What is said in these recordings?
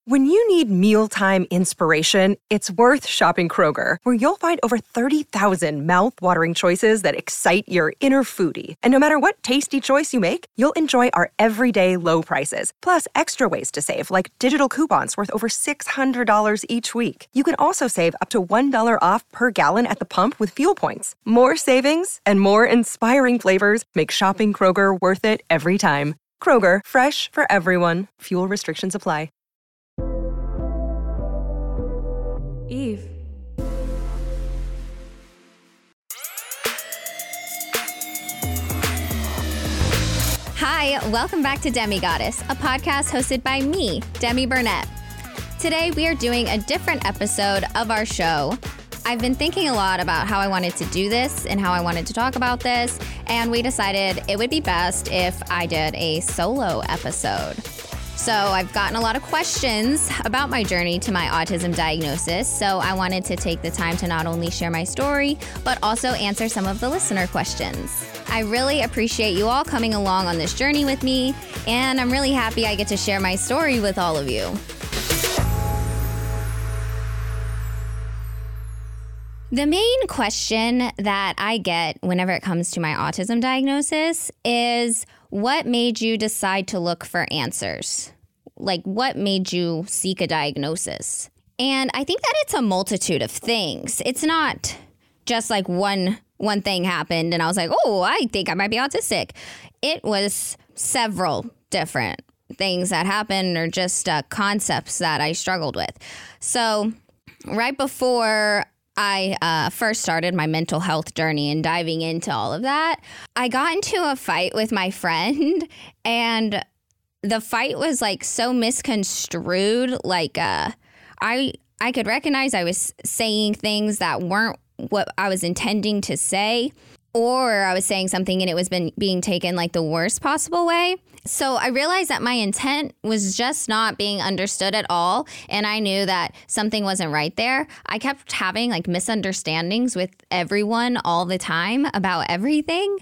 When you need mealtime inspiration, it's worth shopping Kroger, where you'll find over 30,000 mouth-watering choices that excite your inner foodie. And no matter what tasty choice you make, you'll enjoy our everyday low prices, plus extra ways to save, like digital coupons worth over $600 each week. You can also save up to $1 off per gallon at the pump with fuel points. More savings and more inspiring flavors make shopping Kroger worth it every time. Kroger, fresh for everyone. Fuel restrictions apply. Eve. Hi, welcome back to Demigoddess, a podcast hosted by me, Demi Burnett. Today we are doing a different episode of our show. I've been thinking a lot about how I wanted to do this and how I wanted to talk about this, and we decided it would be best if I did a solo episode. So I've gotten a lot of questions about my journey to my autism diagnosis, so I wanted to take the time to not only share my story, but also answer some of the listener questions. I really appreciate you all coming along on this journey with me, and I'm really happy I get to share my story with all of you. The main question that I get whenever it comes to my autism diagnosis is, what made you decide to look for answers? Like, what made you seek a diagnosis? And I think that it's a multitude of things. It's not just like one thing happened and I was like, oh, I think I might be autistic. It was several different things that happened, or just concepts that I struggled with. So right before I first started my mental health journey and diving into all of that, I got into a fight with my friend, and the fight was like so misconstrued. Like I could recognize I was saying things that weren't what I was intending to say, or I was saying something and it was being taken like the worst possible way. So I realized that my intent was just not being understood at all, and I knew that something wasn't right there. I kept having like misunderstandings with everyone all the time about everything.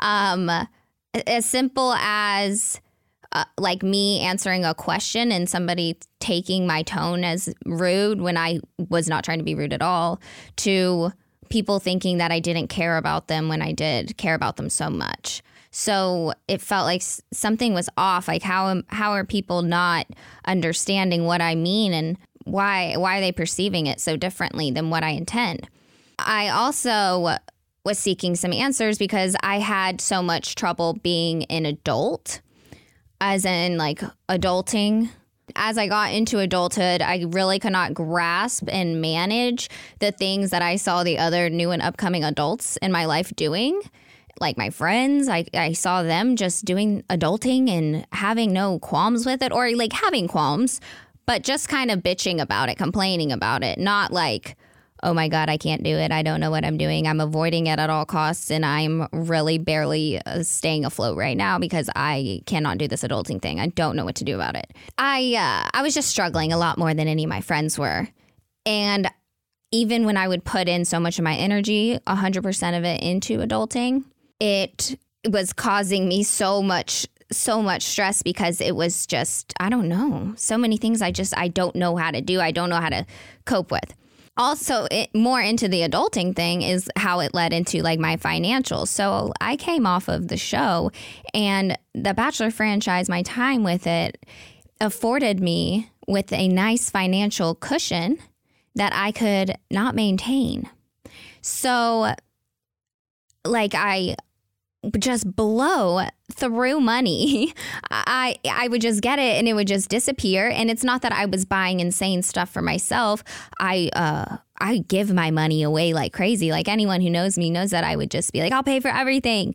As simple as like me answering a question and somebody taking my tone as rude when I was not trying to be rude at all, to people thinking that I didn't care about them when I did care about them so much. So it felt like something was off. Like, how are people not understanding what I mean, and why are they perceiving it so differently than what I intend? I also was seeking some answers because I had so much trouble being an adult, as in like adulting. As I got into adulthood, I really could not grasp and manage the things that I saw the other new and upcoming adults in my life doing. Like my friends, I saw them just doing adulting and having no qualms with it, or like having qualms, but just kind of bitching about it, complaining about it. Not like, oh my God, I can't do it. I don't know what I'm doing. I'm avoiding it at all costs, and I'm really barely staying afloat right now because I cannot do this adulting thing. I don't know what to do about it. I was just struggling a lot more than any of my friends were. And even when I would put in so much of my energy, 100% of it into adulting, it was causing me so much stress, because it was just, I don't know, so many things I don't know how to do. I don't know how to cope with. Also, more into the adulting thing is how it led into like my financials. So I came off of the show, and the Bachelor franchise, my time with it afforded me with a nice financial cushion that I could not maintain. So like I just blow through money. I would just get it and it would just disappear. And it's not that I was buying insane stuff for myself. I give my money away like crazy. Like, anyone who knows me knows that I would just be like, I'll pay for everything.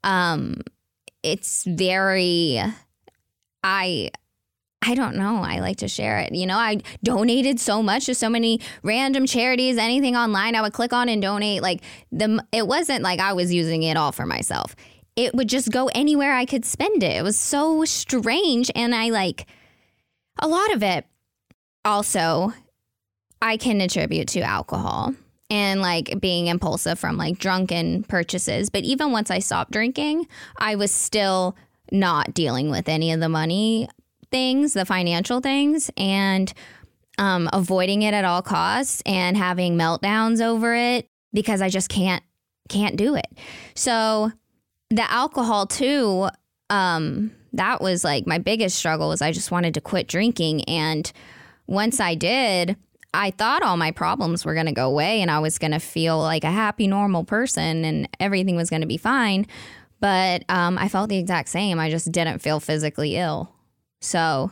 It's very, I don't know. I like to share it. You know, I donated so much to so many random charities, anything online I would click on and donate. Like, it wasn't like I was using it all for myself. It would just go anywhere I could spend it. It was so strange. And a lot of it also I can attribute to alcohol and like being impulsive from like drunken purchases. But even once I stopped drinking, I was still not dealing with any of the money things, the financial things, and avoiding it at all costs and having meltdowns over it because I just can't do it. So the alcohol too, that was like my biggest struggle was I just wanted to quit drinking. And once I did, I thought all my problems were going to go away and I was going to feel like a happy, normal person and everything was going to be fine. But I felt the exact same. I just didn't feel physically ill. So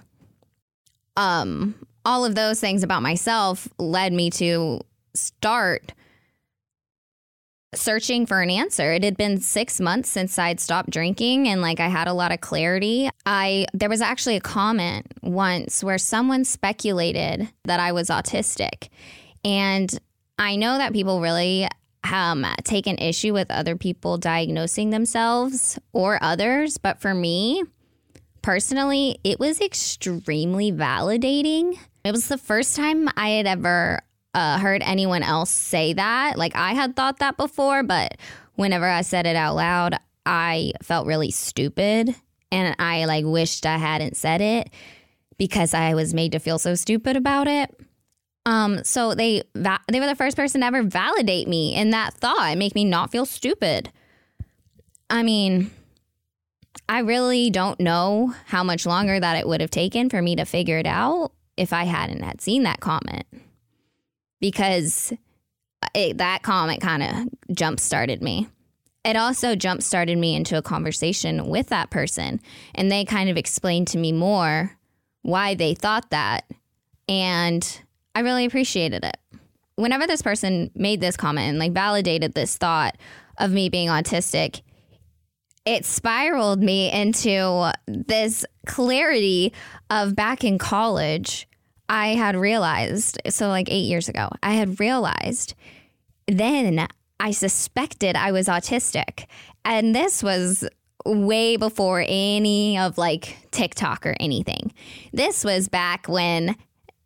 all of those things about myself led me to start searching for an answer. It had been 6 months since I'd stopped drinking and like I had a lot of clarity. There was actually a comment once where someone speculated that I was autistic. And I know that people really take an issue with other people diagnosing themselves or others. But for me, personally, it was extremely validating. It was the first time I had ever heard anyone else say that. Like I had thought that before, but whenever I said it out loud, I felt really stupid. And I like wished I hadn't said it because I was made to feel so stupid about it. So they were the first person to ever validate me in that thought and make me not feel stupid. I mean, I really don't know how much longer that it would have taken for me to figure it out if I hadn't had seen that comment. Because that comment kind of jump-started me. It also jump-started me into a conversation with that person. And they kind of explained to me more why they thought that. And I really appreciated it. Whenever this person made this comment and like validated this thought of me being autistic, it spiraled me into this clarity of back in college. I had realized, so like 8 years ago, I had realized then I suspected I was autistic. And this was way before any of like TikTok or anything. This was back when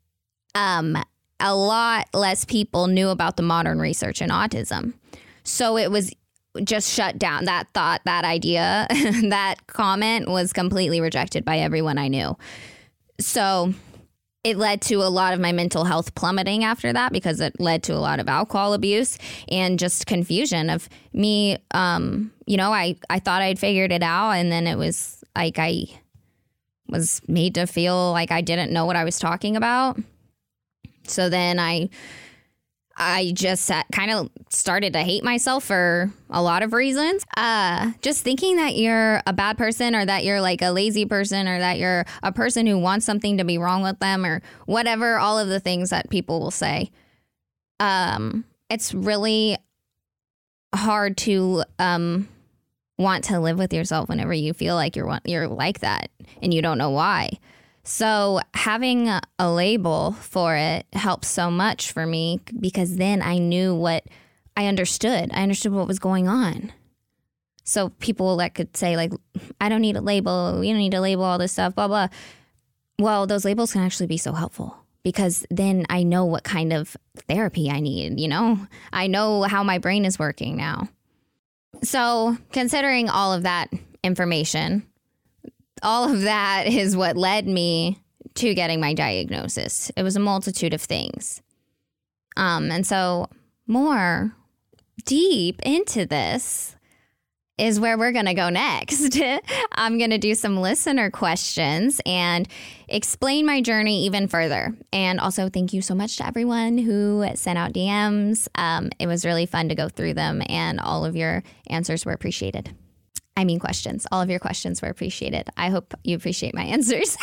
a lot less people knew about the modern research in autism. So it was just shut down. That thought, that idea, that comment was completely rejected by everyone I knew. So it led to a lot of my mental health plummeting after that because it led to a lot of alcohol abuse and just confusion of me. I thought I'd figured it out, and then it was like I was made to feel like I didn't know what I was talking about. So then I just kind of started to hate myself for a lot of reasons. Just thinking that you're a bad person or that you're like a lazy person or that you're a person who wants something to be wrong with them or whatever, all of the things that people will say. It's really hard to want to live with yourself whenever you feel like you're like that and you don't know why. So having a label for it helped so much for me because then I knew what I understood. I understood what was going on. So people that could say like, I don't need a label. You don't need to label all this stuff, blah, blah. Well, those labels can actually be so helpful because then I know what kind of therapy I need, you know? I know how my brain is working now. So considering all of that information, all of that is what led me to getting my diagnosis. It was a multitude of things. And so more deep into this is where we're going to go next. I'm going to do some listener questions and explain my journey even further. And also thank you so much to everyone who sent out DMs. It was really fun to go through them and all of your answers were appreciated. I mean questions. All of your questions were appreciated. I hope you appreciate my answers.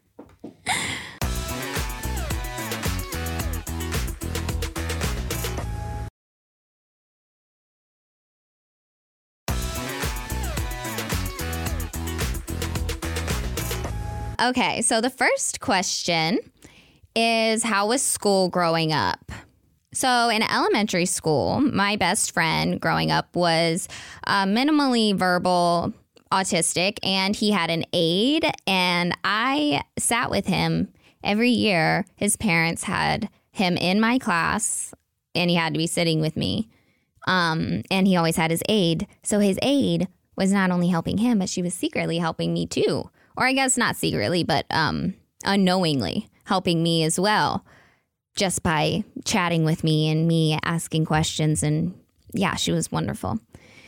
Okay, so the first question is, how was school growing up? So in elementary school, my best friend growing up was minimally verbal autistic, and he had an aide, and I sat with him every year. His parents had him in my class, and he had to be sitting with me, and he always had his aide. So his aide was not only helping him, but she was secretly helping me too, or I guess not secretly, but unknowingly helping me as well, just by chatting with me and me asking questions. And yeah, she was wonderful.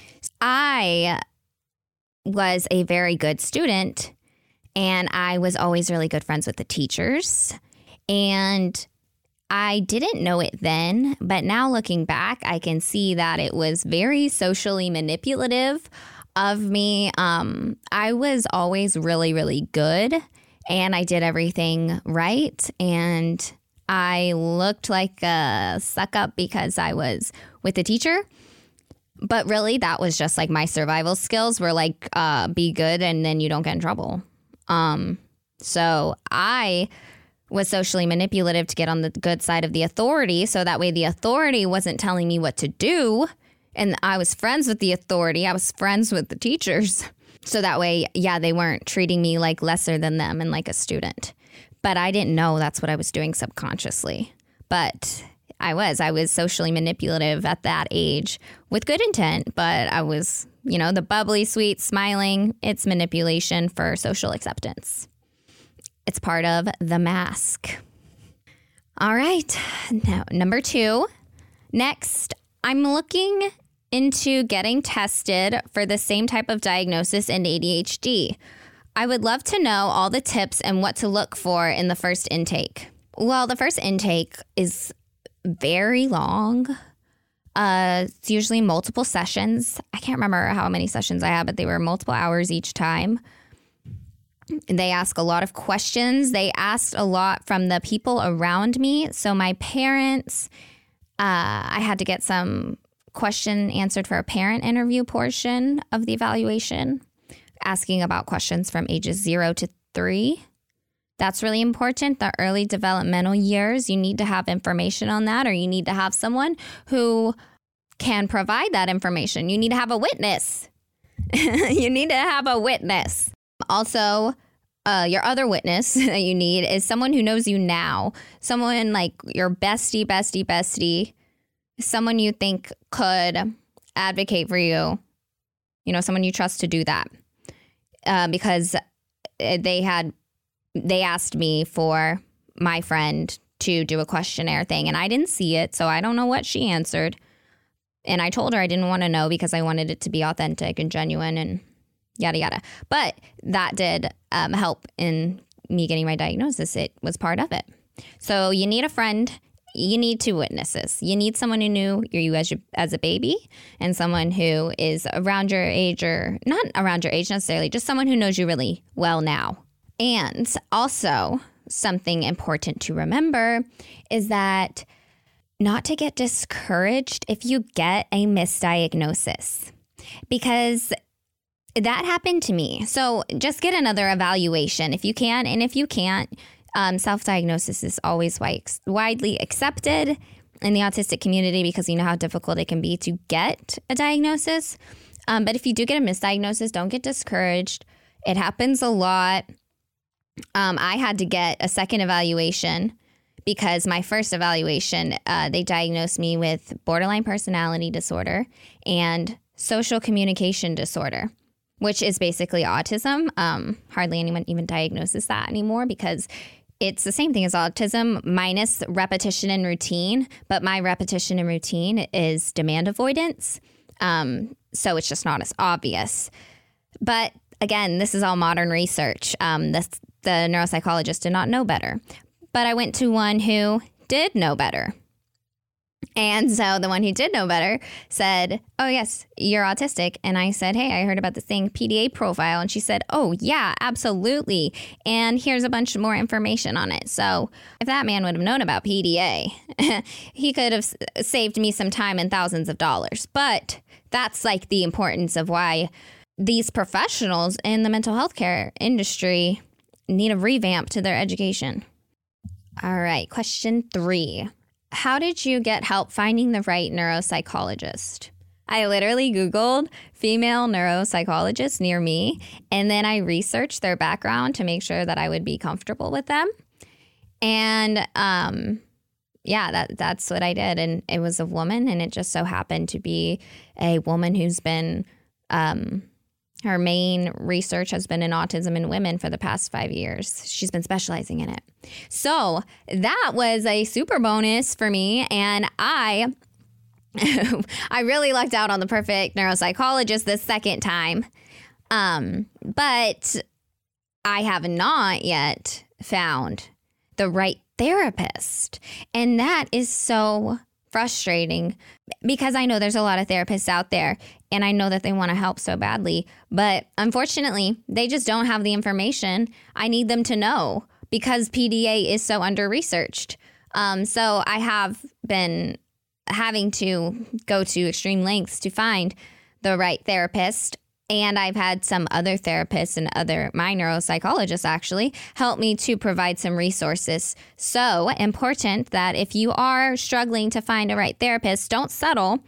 I was a very good student, and I was always really good friends with the teachers. And I didn't know it then, but now looking back, I can see that it was very socially manipulative of me. I was always really, really good, and I did everything right. And I looked like a suck up because I was with the teacher. But really, that was just like my survival skills were like, be good and then you don't get in trouble. So I was socially manipulative to get on the good side of the authority. So that way the authority wasn't telling me what to do. And I was friends with the authority. I was friends with the teachers. So that way, yeah, they weren't treating me like lesser than them and like a student. But I didn't know that's what I was doing subconsciously. But I was socially manipulative at that age with good intent, but I was, the bubbly, sweet, smiling. It's manipulation for social acceptance. It's part of the mask. All right. Now, number 2. Next, I'm looking into getting tested for the same type of diagnosis in ADHD. I would love to know all the tips and what to look for in the first intake. Well, the first intake is very long. It's usually multiple sessions. I can't remember how many sessions I had, but they were multiple hours each time. They ask a lot of questions. They asked a lot from the people around me. So my parents, I had to get some question answered for a parent interview portion of the evaluation, asking about questions from ages 0 to 3. That's really important. The early developmental years, you need to have information on that, or you need to have someone who can provide that information. You need to have a witness. You need to have a witness. Also, your other witness that you need is someone who knows you now. Someone like your bestie, someone you think could advocate for you. Someone you trust to do that. Because they asked me for my friend to do a questionnaire thing, and I didn't see it, so I don't know what she answered. And I told her I didn't want to know because I wanted it to be authentic and genuine and yada, yada. But that did help in me getting my diagnosis. It was part of it. So you need a friend. You need 2 witnesses. You need someone who knew you as a baby, and someone who is around your age, or not around your age necessarily, just someone who knows you really well now. And also, something important to remember is that not to get discouraged if you get a misdiagnosis, because that happened to me. So just get another evaluation if you can. And if you can't, self-diagnosis is always widely accepted in the autistic community because you know how difficult it can be to get a diagnosis. But if you do get a misdiagnosis, don't get discouraged. It happens a lot. I had to get a second evaluation because my first evaluation, they diagnosed me with borderline personality disorder and social communication disorder, which is basically autism. Hardly anyone even diagnoses that anymore because it's the same thing as autism minus repetition and routine. But my repetition and routine is demand avoidance. So it's just not as obvious. But again, this is all modern research. The neuropsychologist did not know better. But I went to one who did know better. And so the one who did know better said, oh, yes, you're autistic. And I said, hey, I heard about this thing, PDA profile. And she said, oh, yeah, absolutely. And here's a bunch more information on it. So if that man would have known about PDA, he could have saved me some time and thousands of dollars. But that's like the importance of why these professionals in the mental health care industry need a revamp to their education. All right, question 3. How did you get help finding the right neuropsychologist? I literally Googled female neuropsychologists near me, and then I researched their background to make sure that I would be comfortable with them. And that's what I did. And it was a woman, and it just so happened to be a woman who's been Her main research has been in autism in women for the past 5 years. She's been specializing in it. So that was a super bonus for me. And I really lucked out on the perfect neuropsychologist this second time. But I have not yet found the right therapist. And that is so frustrating because I know there's a lot of therapists out there and I know that they want to help so badly. But unfortunately, they just don't have the information I need them to know because PDA is so under-researched. So I have been having to go to extreme lengths to find the right therapist. And I've had some other therapists and my neuropsychologists actually help me to provide some resources. So important that if you are struggling to find a right therapist, don't settle.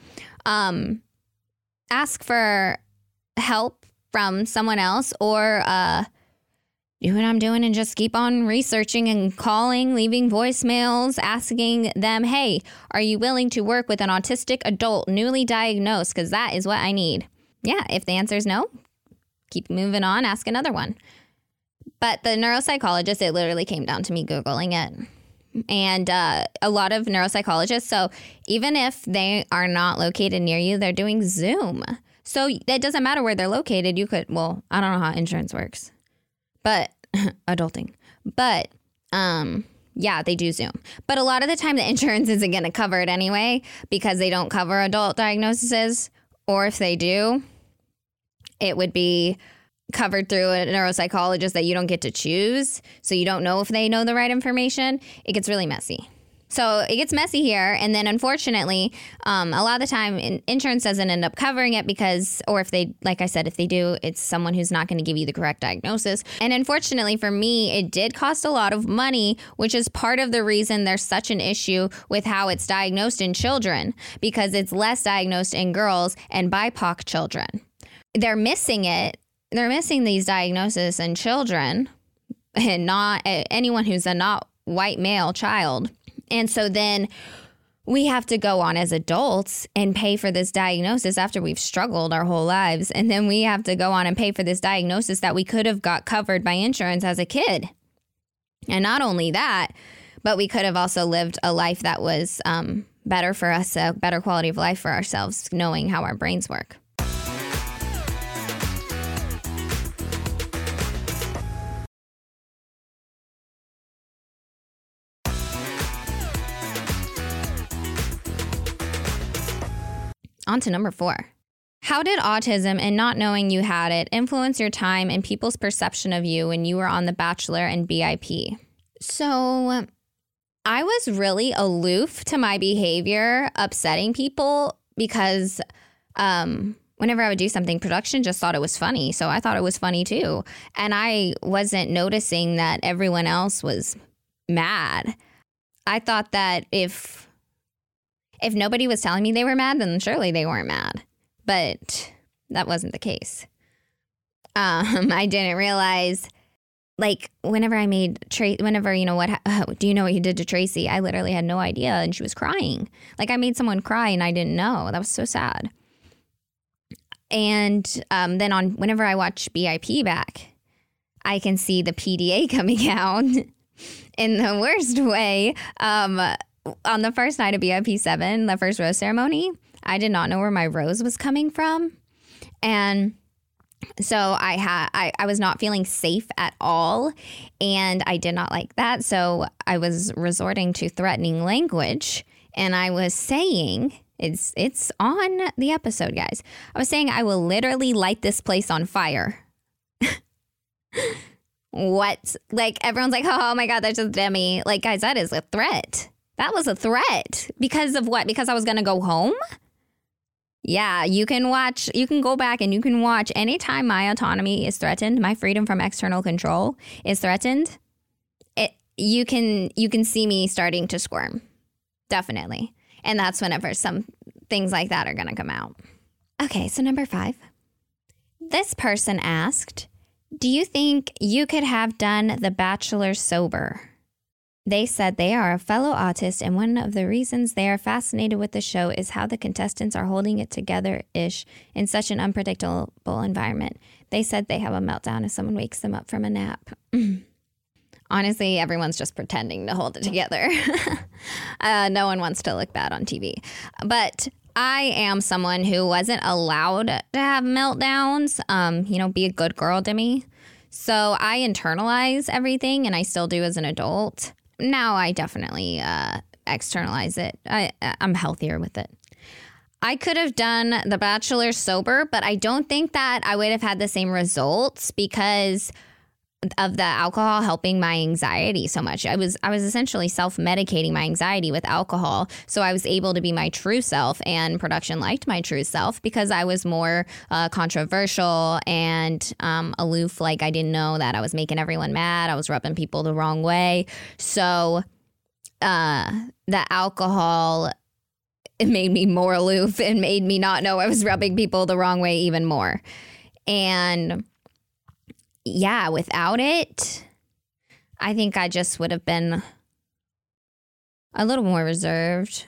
Ask for help from someone else or do what I'm doing and just keep on researching and calling, leaving voicemails, asking them, hey, are you willing to work with an autistic adult newly diagnosed? Because that is what I need. Yeah, if the answer is no, keep moving on, ask another one. But the neuropsychologist, it literally came down to me Googling it. And a lot of neuropsychologists, so even if they are not located near you, they're doing Zoom. So it doesn't matter where they're located. You could, well, I don't know how insurance works, but adulting. But yeah, they do Zoom. But a lot of the time the insurance isn't going to cover it anyway because they don't cover adult diagnoses. Or if they do, it would be covered through a neuropsychologist that you don't get to choose. So you don't know if they know the right information. It gets really messy. So it gets messy here. And then unfortunately, a lot of the time insurance doesn't end up covering it because, or if they, like I said, if they do, it's someone who's not going to give you the correct diagnosis. And unfortunately for me, it did cost a lot of money, which is part of the reason there's such an issue with how it's diagnosed in children, because it's less diagnosed in girls and BIPOC children. They're missing it. They're missing these diagnoses in children and not anyone who's a not white male child. And so then we have to go on as adults and pay for this diagnosis after we've struggled our whole lives. And then we have to go on and pay for this diagnosis that we could have got covered by insurance as a kid. And not only that, but we could have also lived a life that was better for us, a better quality of life for ourselves, knowing how our brains work. On to number 4. How did autism and not knowing you had it influence your time and people's perception of you when you were on The Bachelor and BIP? So I was really aloof to my behavior, upsetting people because whenever I would do something, production just thought it was funny. So I thought it was funny too. And I wasn't noticing that everyone else was mad. I thought that if nobody was telling me they were mad, then surely they weren't mad. But that wasn't the case. I didn't realize, like, whenever I made do you know what you did to Tracy? I literally had no idea, and she was crying. Like, I made someone cry, and I didn't know. That was so sad. And then whenever I watch BIP back, I can see the PDA coming out in the worst way. On the first night of BIP 7, the first rose ceremony, I did not know where my rose was coming from. And so I was not feeling safe at all. And I did not like that. So I was resorting to threatening language. And I was saying, it's on the episode, guys. I was saying I will literally light this place on fire. What? Like, everyone's like, oh my God, that's just Demi. Like, guys, that is a threat. That was a threat. Because of what? Because I was going to go home? Yeah, you can go back and you can watch anytime my autonomy is threatened, my freedom from external control is threatened. You can see me starting to squirm. Definitely. And that's whenever some things like that are going to come out. Okay, so number 5. This person asked, do you think you could have done The Bachelor sober? They said they are a fellow autist, and one of the reasons they are fascinated with the show is how the contestants are holding it together-ish in such an unpredictable environment. They said they have a meltdown if someone wakes them up from a nap. Honestly, everyone's just pretending to hold it together. No one wants to look bad on TV. But I am someone who wasn't allowed to have meltdowns, be a good girl to me. So I internalize everything, and I still do as an adult. Now I definitely externalize it. I'm healthier with it. I could have done The Bachelor sober, but I don't think that I would have had the same results because of the alcohol helping my anxiety so much. I was essentially self-medicating my anxiety with alcohol, so I was able to be my true self, and production liked my true self because I was more controversial and aloof. Like, I didn't know that I was making everyone mad. I was rubbing people the wrong way. So the alcohol, it made me more aloof and made me not know I was rubbing people the wrong way even more. And yeah, without it, I think I just would have been a little more reserved,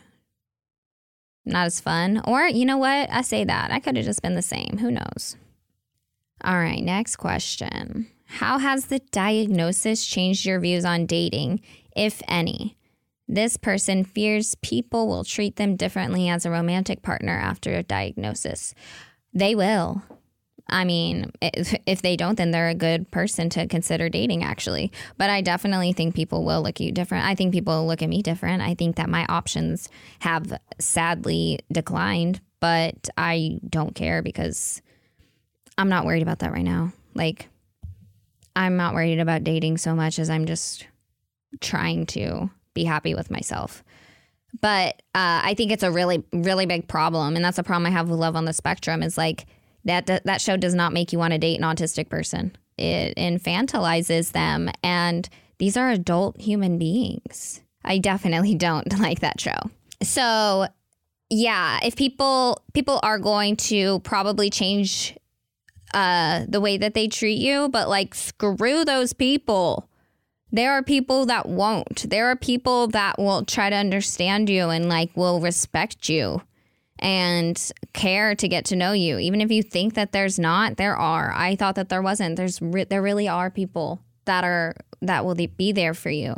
not as fun. Or, you know what? I say that. I could have just been the same. Who knows? All right, next question. How has the diagnosis changed your views on dating, if any? This person fears people will treat them differently as a romantic partner after a diagnosis. They will. I mean, if they don't, then they're a good person to consider dating, actually. But I definitely think people will look at you different. I think people will look at me different. I think that my options have sadly declined, but I don't care because I'm not worried about that right now. Like, I'm not worried about dating so much as I'm just trying to be happy with myself. But I think it's a really, really big problem. And that's a problem I have with Love on the Spectrum is like, that show does not make you want to date an autistic person. It infantilizes them, and these are adult human beings. I definitely don't like that show. So, yeah, if people are going to probably change the way that they treat you, but like, screw those people. There are people that won't. There are people that will try to understand you and like will respect you and care to get to know you. Even if you think that there's not, there are. I thought that there wasn't. There really are people that will be there for you.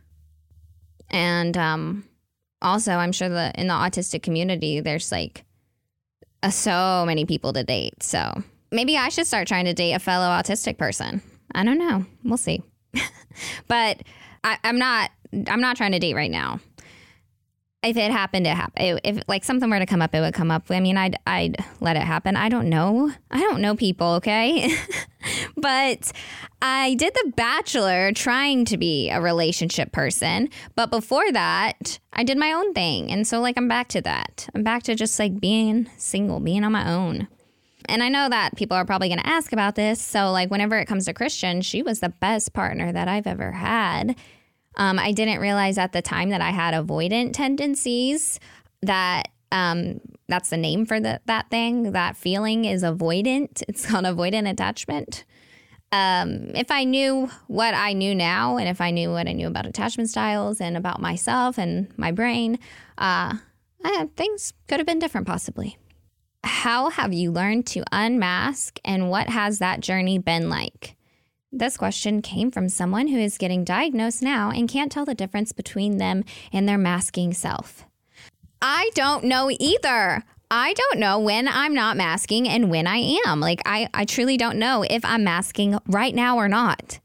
And also, I'm sure that in the autistic community, there's like so many people to date. So maybe I should start trying to date a fellow autistic person. I don't know. We'll see. But I'm not trying to date right now. If it happened, it happened. If like something were to come up, it would come up. I mean, I'd let it happen. I don't know people, okay? But I did The Bachelor trying to be a relationship person. But before that, I did my own thing. And so like I'm back to that. I'm back to just like being single, being on my own. And I know that people are probably going to ask about this. So like whenever it comes to Christian, she was the best partner that I've ever had. I didn't realize at the time that I had avoidant tendencies. That's the name for that thing. That feeling is avoidant. It's called avoidant attachment. If I knew what I knew now, and if I knew what I knew about attachment styles and about myself and my brain, things could have been different possibly. How have you learned to unmask, and what has that journey been like? This question came from someone who is getting diagnosed now and can't tell the difference between them and their masking self. I don't know either. I don't know when I'm not masking and when I am. Like, I truly don't know if I'm masking right now or not.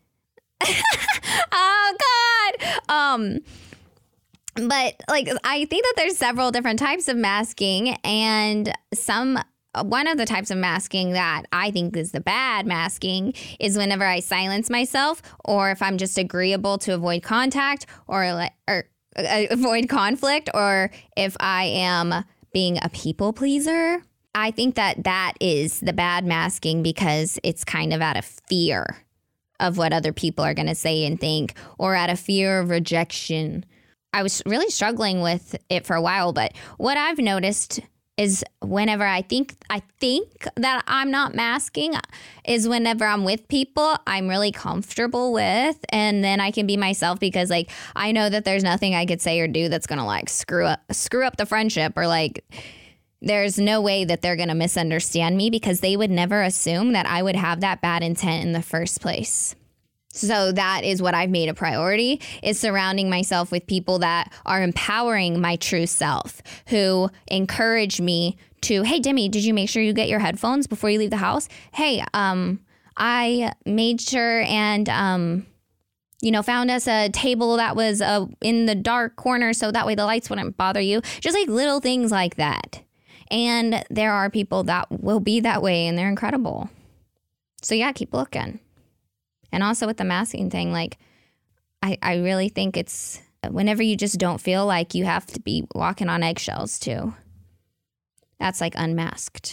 Oh, God. But, like, I think that there's several different types of masking, and one of the types of masking that I think is the bad masking is whenever I silence myself, or if I'm just agreeable to avoid contact or avoid conflict, or if I am being a people pleaser. I think that is the bad masking because it's kind of out of fear of what other people are going to say and think, or out of fear of rejection. I was really struggling with it for a while, but what I've noticed is whenever I think that I'm not masking, is whenever I'm with people I'm really comfortable with, and then I can be myself because like I know that there's nothing I could say or do that's gonna like screw up the friendship, or like there's no way that they're gonna misunderstand me because they would never assume that I would have that bad intent in the first place. So that is what I've made a priority, is surrounding myself with people that are empowering my true self, who encourage me to, hey, Demi, did you make sure you get your headphones before you leave the house? Hey, I made sure and, found us a table that was in the dark corner so that way the lights wouldn't bother you. Just like little things like that. And there are people that will be that way and they're incredible. So yeah, keep looking. And also with the masking thing, like, I really think it's whenever you just don't feel like you have to be walking on eggshells too. That's like unmasked.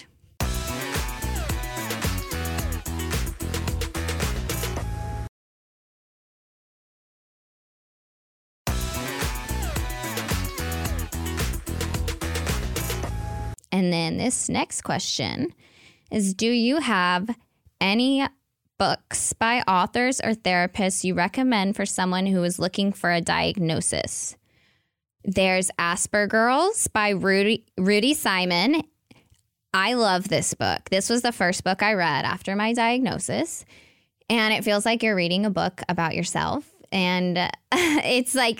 And then this next question is, do you have any books by authors or therapists you recommend for someone who is looking for a diagnosis? There's Aspergirls by Rudy Simon. I love this book. This was the first book I read after my diagnosis, and it feels like you're reading a book about yourself. And it's like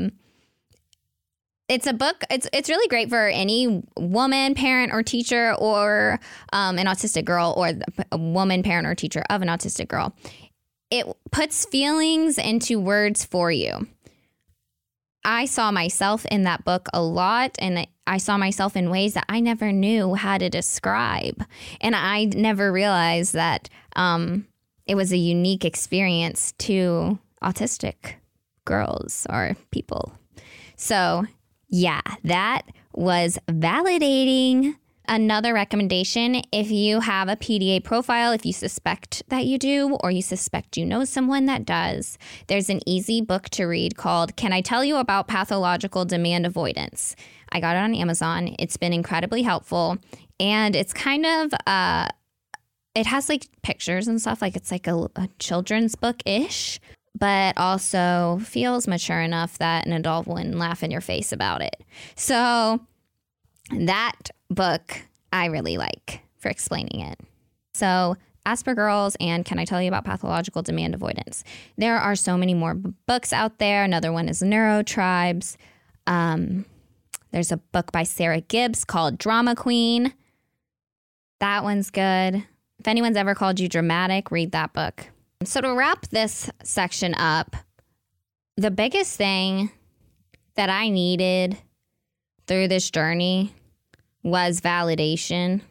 it's a book. It's really great for any woman, parent, or teacher, or an autistic girl, or a woman, parent, or teacher of an autistic girl. It puts feelings into words for you. I saw myself in that book a lot, and I saw myself in ways that I never knew how to describe. And I never realized that it was a unique experience to autistic girls or people. So yeah, that was validating. Another recommendation, if you have a PDA profile, if you suspect that you do, or you suspect you know someone that does, there's an easy book to read called Can I Tell You About Pathological Demand Avoidance? I got it on Amazon. It's been incredibly helpful. And it's kind of, it has like pictures and stuff. Like it's like a children's book-ish, but also feels mature enough that an adult wouldn't laugh in your face about it. So that book I really like for explaining it. So Aspergirls and Can I Tell You About Pathological Demand Avoidance? There are so many more books out there. Another one is Neurotribes. There's a book by Sarah Gibbs called Drama Queen. That one's good. If anyone's ever called you dramatic, read that book. So to wrap this section up, the biggest thing that I needed through this journey was validation.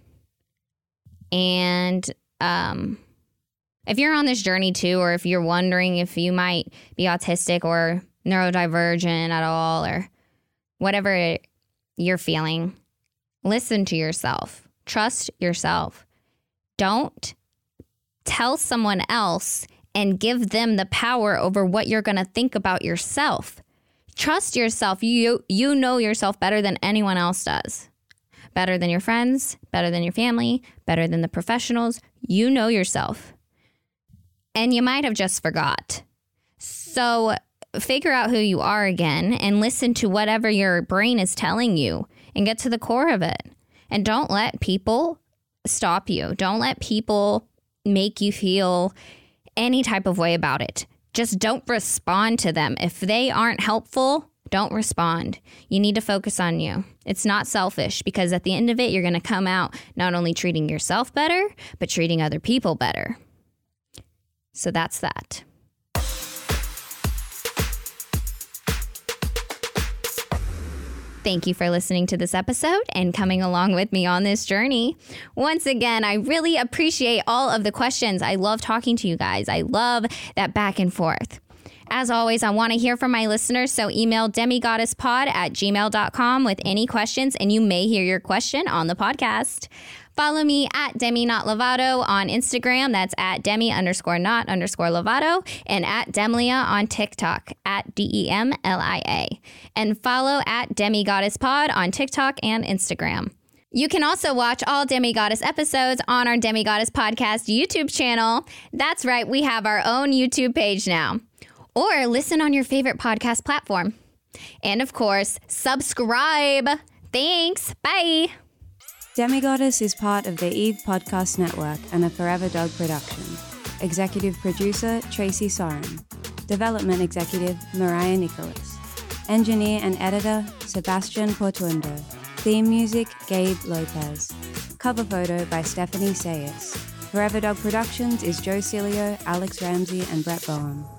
And if you're on this journey too, or if you're wondering if you might be autistic or neurodivergent at all, or whatever you're feeling, listen to yourself. Trust yourself. Don't tell someone else and give them the power over what you're going to think about yourself. Trust yourself. You know yourself better than anyone else does. Better than your friends, better than your family, better than the professionals. You know yourself. And you might have just forgot. So figure out who you are again and listen to whatever your brain is telling you and get to the core of it. And don't let people stop you. Don't let people make you feel any type of way about it. Just don't respond to them. If they aren't helpful, don't respond. You need to focus on you. It's not selfish, because at the end of it, you're going to come out not only treating yourself better, but treating other people better. So that's that. Thank you for listening to this episode and coming along with me on this journey. Once again, I really appreciate all of the questions. I love talking to you guys. I love that back and forth. As always, I want to hear from my listeners, so email demigoddesspod@gmail.com with any questions, and you may hear your question on the podcast. Follow me at Demi Not Lovato on Instagram. That's at Demi_Not_Lovato, and at Demlia on TikTok at DEMLIA. And follow at Demi Goddess Pod on TikTok and Instagram. You can also watch all Demigoddess episodes on our Demigoddess Podcast YouTube channel. That's right, we have our own YouTube page now. Or listen on your favorite podcast platform. And of course, subscribe. Thanks. Bye. Demigoddess is part of the Eve Podcast Network and a Forever Dog production. Executive producer, Tracy Soren. Development executive, Mariah Nicholas. Engineer and editor, Sebastian Portuendo. Theme music, Gabe Lopez. Cover photo by Stephanie Sayers. Forever Dog Productions is Joe Cilio, Alex Ramsey, and Brett Bowen.